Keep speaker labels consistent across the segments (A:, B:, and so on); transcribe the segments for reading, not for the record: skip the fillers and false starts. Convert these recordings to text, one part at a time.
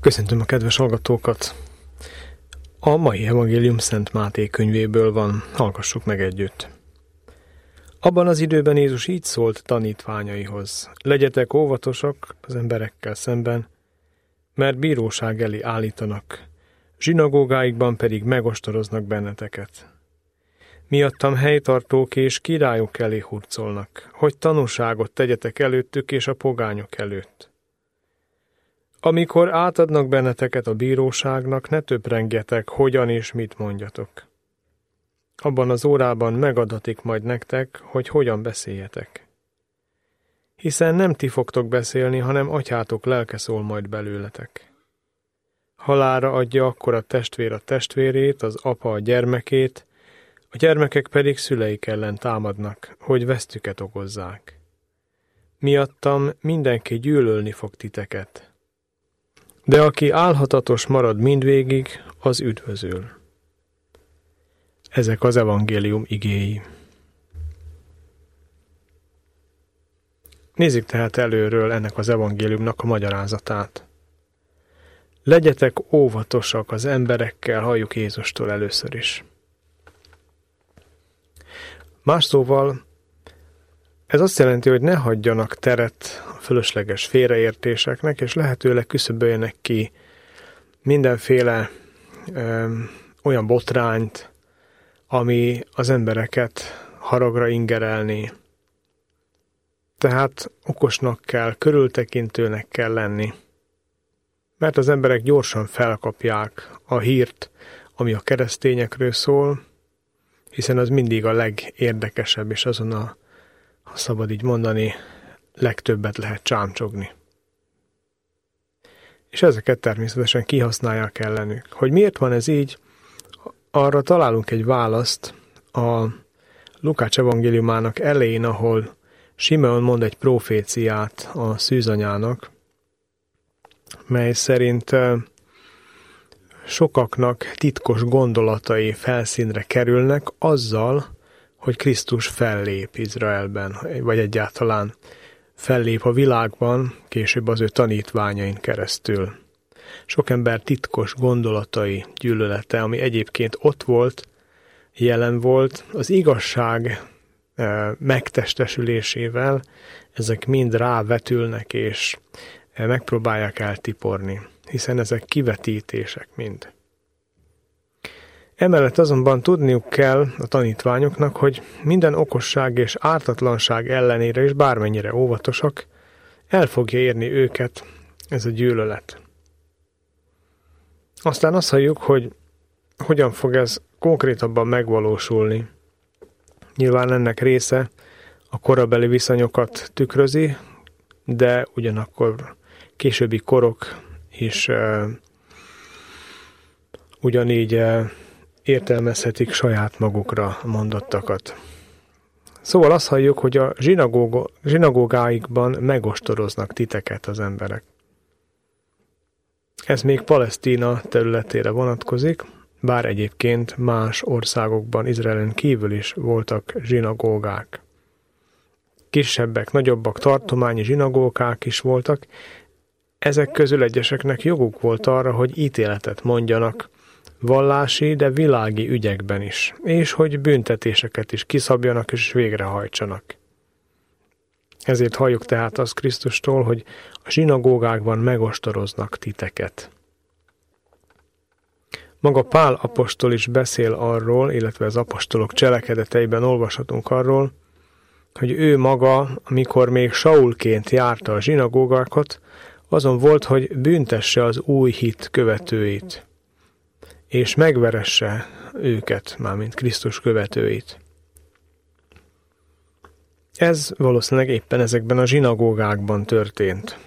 A: Köszöntöm a kedves hallgatókat! A mai evangélium Szent Máté könyvéből van, hallgassuk meg együtt. Abban az időben Jézus így szólt tanítványaihoz: legyetek óvatosak az emberekkel szemben, mert bíróság elé állítanak, zsinagógáikban pedig megostoroznak benneteket. Miattam helytartók és királyok elé hurcolnak, hogy tanúságot tegyetek előttük és a pogányok előtt. Amikor átadnak benneteket a bíróságnak, ne töprengjetek, hogyan és mit mondjatok. Abban az órában megadatik majd nektek, hogy hogyan beszéljetek. Hiszen nem ti fogtok beszélni, hanem atyátok lelke szól majd belőletek. Halálra adja akkor a testvér a testvérét, az apa a gyermekét, a gyermekek pedig szüleik ellen támadnak, hogy vesztüket okozzák. Miattam mindenki gyűlölni fog titeket. De aki álhatatos marad mindvégig, az üdvözül. Ezek az evangélium igéi. Nézzük tehát előről ennek az evangéliumnak a magyarázatát. Legyetek óvatosak az emberekkel, halljuk Jézustól először is. Más szóval, ez azt jelenti, hogy ne hagyjanak teret a fölösleges félreértéseknek, és lehetőleg küszöböljenek ki mindenféle olyan botrányt, ami az embereket haragra ingerelni. Tehát okosnak kell, körültekintőnek kell lenni, mert az emberek gyorsan felkapják a hírt, ami a keresztényekről szól, hiszen az mindig a legérdekesebb, és azon a, ha szabad így mondani, legtöbbet lehet csámcsogni. És ezeket természetesen kihasználják ellenük. Hogy miért van ez így, arra találunk egy választ a Lukács evangéliumának elején, ahol Simeon mond egy proféciát a szűzanyának, mely szerint sokaknak titkos gondolatai felszínre kerülnek azzal, hogy Krisztus fellép Izraelben, vagy egyáltalán fellép a világban, később az ő tanítványain keresztül. Sok ember titkos gondolatai, gyűlölete, ami egyébként ott volt, jelen volt, az igazság megtestesülésével, ezek mind rávetülnek, és megpróbálják eltiporni, hiszen ezek kivetítések mind. Emellett azonban tudniuk kell a tanítványoknak, hogy minden okosság és ártatlanság ellenére is bármennyire óvatosak, el fogja érni őket ez a gyűlölet. Aztán azt halljuk, hogy hogyan fog ez konkrétabban megvalósulni. Nyilván ennek része a korabeli viszonyokat tükrözi, de ugyanakkor későbbi korok is ugyanígy értelmezhetik saját magukra mondottakat. Szóval azt halljuk, hogy a zsinagógáikban megostoroznak titeket az emberek. Ez még Palesztina területére vonatkozik, bár egyébként más országokban, Izraelen kívül is voltak zsinagógák. Kisebbek, nagyobbak, tartományi zsinagógák is voltak. Ezek közül egyeseknek joguk volt arra, hogy ítéletet mondjanak vallási, de világi ügyekben is, és hogy büntetéseket is kiszabjanak és végrehajtsanak. Ezért halljuk tehát azt Krisztustól, hogy a zsinagógákban megostoroznak titeket. Maga Pál apostol is beszél arról, illetve az apostolok cselekedeteiben olvashatunk arról, hogy ő maga, amikor még Saulként járta a zsinagógákat, azon volt, hogy büntesse az új hit követőit, és megveresse őket, mármint Krisztus követőit. Ez valószínűleg éppen ezekben a zsinagógákban történt.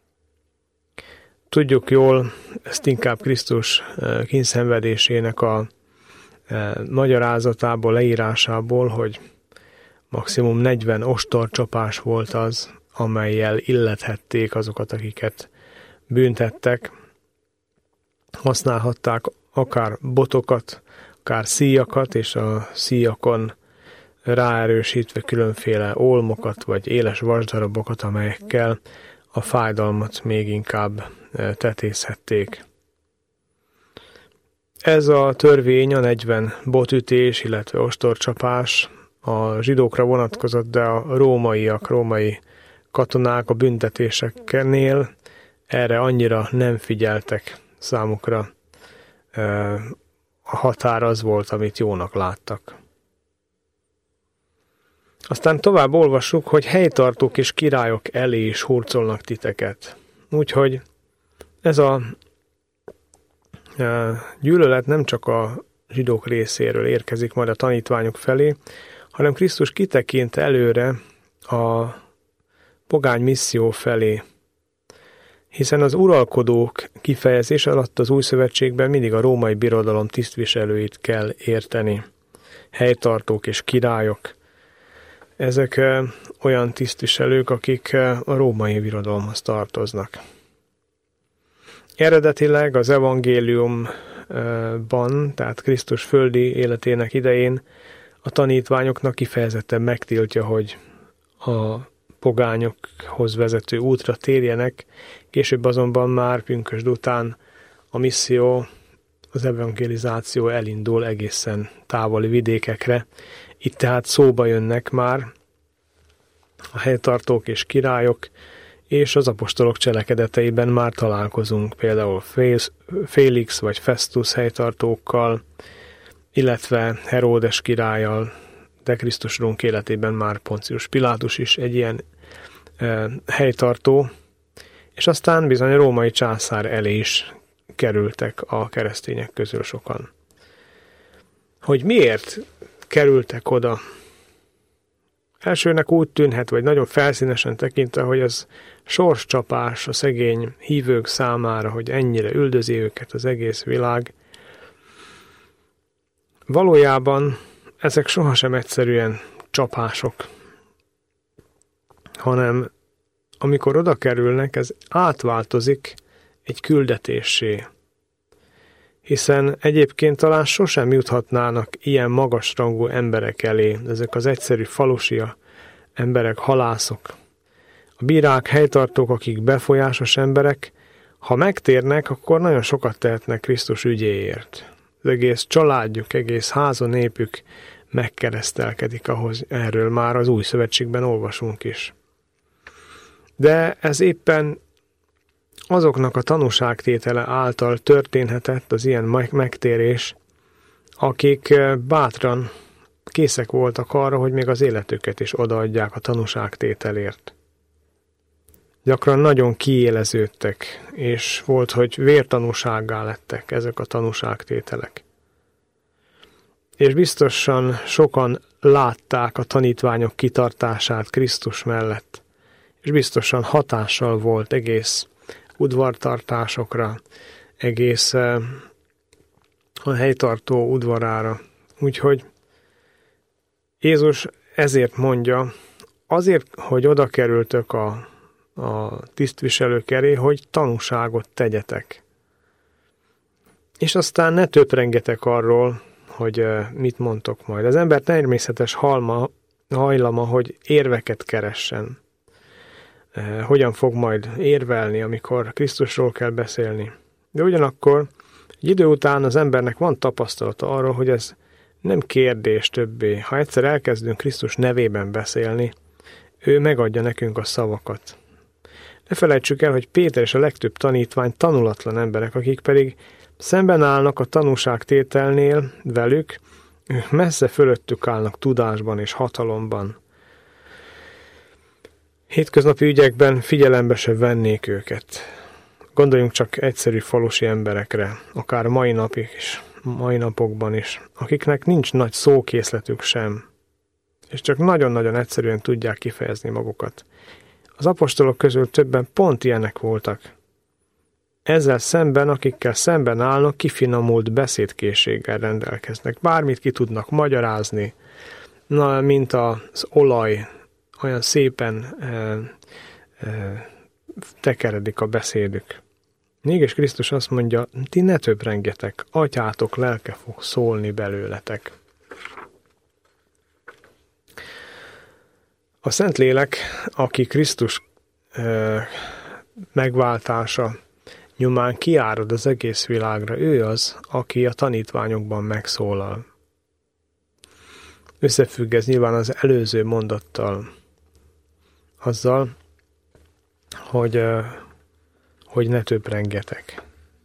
A: Tudjuk jól, ezt inkább Krisztus kínszenvedésének a magyarázatából, leírásából, hogy maximum 40 ostorcsapás volt az, amellyel illethették azokat, akiket büntettek. Használhatták akár botokat, akár szíjakat, és a szíjakon ráerősítve különféle ólmokat, vagy éles vasdarabokat, amelyekkel a fájdalmat még inkább tetézhették. Ez a törvény, a 40 botütés, illetve ostorcsapás a zsidókra vonatkozott, de a római katonák a büntetéseknél erre annyira nem figyeltek. Számukra a határ az volt, amit jónak láttak. Aztán tovább olvassuk, hogy helytartók és királyok elé is hurcolnak titeket. Úgyhogy ez a gyűlölet nem csak a zsidók részéről érkezik majd a tanítványok felé, hanem Krisztus kitekint előre a pogány misszió felé. Hiszen az uralkodók kifejezés alatt az új szövetségben mindig a római birodalom tisztviselőit kell érteni. Helytartók és királyok. Ezek olyan tisztviselők, akik a római birodalomhoz tartoznak. Eredetileg az evangéliumban, tehát Krisztus földi életének idején a tanítványoknak kifejezetten megtiltja, hogy a pogányokhoz vezető útra térjenek, később azonban már pünkösd után a misszió, az evangelizáció elindul egészen távoli vidékekre. Itt tehát szóba jönnek már a helytartók és királyok, és az apostolok cselekedeteiben már találkozunk például Félix vagy Festus helytartókkal, illetve Heródes királlyal, de Krisztus Urunk életében már Poncius Pilátus is egy ilyen helytartó, és aztán bizony a római császár elé is kerültek a keresztények közül sokan. Hogy miért kerültek oda? Elsőnek úgy tűnhet, vagy nagyon felszínesen tekintve, hogy ez sorscsapás a szegény hívők számára, hogy ennyire üldözi őket az egész világ. Valójában ezek sohasem egyszerűen csapások, hanem amikor oda kerülnek, ez átváltozik egy küldetéssé. Hiszen egyébként talán sosem juthatnának ilyen magasrangú emberek elé, ezek az egyszerű falusi emberek, halászok. A bírák, helytartók, akik befolyásos emberek, ha megtérnek, akkor nagyon sokat tehetnek Krisztus ügyéért. Az egész családjuk, egész háza népük megkeresztelkedik, ahhoz erről már az Új Szövetségben olvasunk is. De ez éppen azoknak a tanúságtétele által történhetett az ilyen megtérés, akik bátran készek voltak arra, hogy még az életüket is odaadják a tanúságtételért. Gyakran nagyon kiéleződtek, és volt, hogy vértanúsággá lettek ezek a tanúságtételek. És biztosan sokan látták a tanítványok kitartását Krisztus mellett, és biztosan hatással volt egész udvartartásokra, egész a helytartó udvarára. Úgyhogy Jézus ezért mondja, azért, hogy oda kerültök a tisztviselők elé, hogy tanúságot tegyetek. És aztán ne töprengetek arról, hogy mit mondtok majd. Az ember természetes hajlama, hogy érveket keressen. Hogyan fog majd érvelni, amikor Krisztusról kell beszélni. De ugyanakkor egy idő után az embernek van tapasztalata arról, hogy ez nem kérdés többé. Ha egyszer elkezdünk Krisztus nevében beszélni, ő megadja nekünk a szavakat. Ne felejtsük el, hogy Péter és a legtöbb tanítvány tanulatlan emberek, akik pedig szemben állnak a tanúságtételnél velük, ők messze fölöttük állnak tudásban és hatalomban. Hétköznapi ügyekben figyelembe se vennék őket. Gondoljunk csak egyszerű falusi emberekre, akár mai napokban is, akiknek nincs nagy szókészletük sem, és csak nagyon-nagyon egyszerűen tudják kifejezni magukat. Az apostolok közül többen pont ilyenek voltak. Ezzel szemben, akikkel szemben állnak, kifinomult beszédkészséggel rendelkeznek. Bármit ki tudnak magyarázni, mint az olaj, olyan szépen tekeredik a beszédük. Mégis Krisztus azt mondja, ti ne többrengetek, atyátok lelke fog szólni belőletek. A Szentlélek, aki Krisztus megváltása nyomán kiárad az egész világra. Ő az, aki a tanítványokban megszólal. Összefügg ez nyilván az előző mondattal, azzal, hogy ne töprengjetek.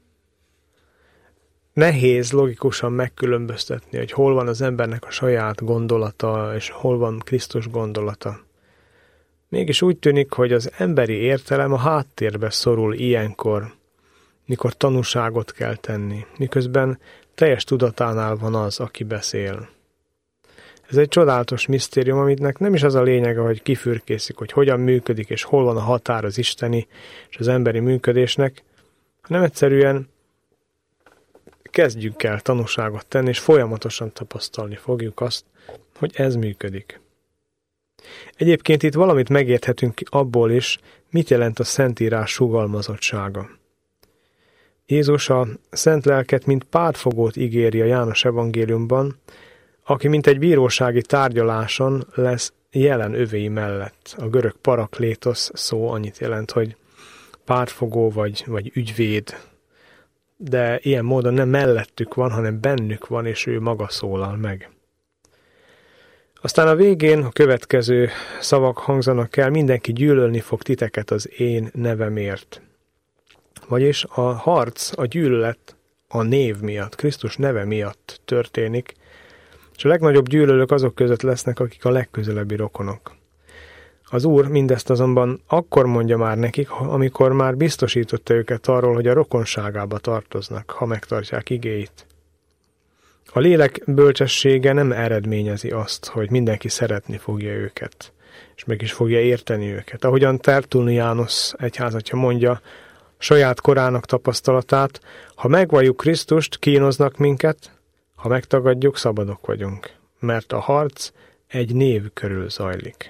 A: Nehéz logikusan megkülönböztetni, hogy hol van az embernek a saját gondolata, és hol van Krisztus gondolata. Mégis úgy tűnik, hogy az emberi értelem a háttérbe szorul ilyenkor, mikor tanúságot kell tenni, miközben teljes tudatánál van az, aki beszél. Ez egy csodálatos misztérium, aminek nem is az a lényege, hogy kifürkészik, hogy hogyan működik, és hol van a határ az isteni és az emberi működésnek, hanem egyszerűen kezdjük el tanúságot tenni, és folyamatosan tapasztalni fogjuk azt, hogy ez működik. Egyébként itt valamit megérthetünk abból is, mit jelent a Szentírás sugalmazottsága. Jézus a Szent Lelket, mint pártfogót ígéri a János evangéliumban, aki mint egy bírósági tárgyaláson lesz jelen övéi mellett. A görög paraklétosz szó annyit jelent, hogy pártfogó vagy ügyvéd, de ilyen módon nem mellettük van, hanem bennük van, és ő maga szólal meg. Aztán a végén a következő szavak hangzanak el: mindenki gyűlölni fog titeket az én nevemért. Vagyis a harc, a gyűlölet a név miatt, Krisztus neve miatt történik, és a legnagyobb gyűlölők azok között lesznek, akik a legközelebbi rokonok. Az Úr mindezt azonban akkor mondja már nekik, amikor már biztosította őket arról, hogy a rokonságába tartoznak, ha megtartják igéit. A lélek bölcsessége nem eredményezi azt, hogy mindenki szeretni fogja őket, és meg is fogja érteni őket. Ahogyan Tertullianus egyházatja mondja saját korának tapasztalatát, ha megvalljuk Krisztust, kínoznak minket, ha megtagadjuk, szabadok vagyunk, mert a harc egy név körül zajlik.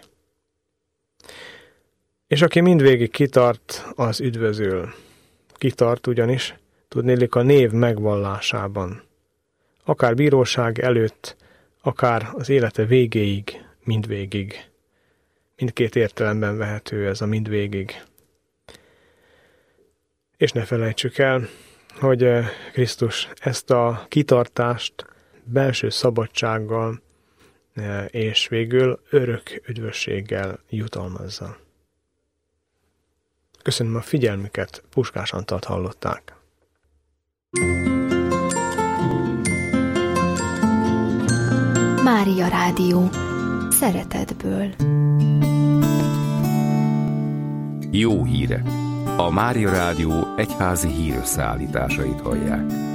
A: És aki mindvégig kitart, az üdvözül. Kitart ugyanis, tudnélik, a név megvallásában. Akár bíróság előtt, akár az élete végéig, mindvégig. Mindkét értelemben vehető ez a mindvégig. És ne felejtsük el, hogy Krisztus ezt a kitartást belső szabadsággal és végül örök üdvösséggel jutalmazza. Köszönöm a figyelmüket, Puskás Antalt hallották.
B: Mária Rádió. Szeretetből.
C: Jó hírek! A Mária Rádió egyházi hírösszeállításait hallják.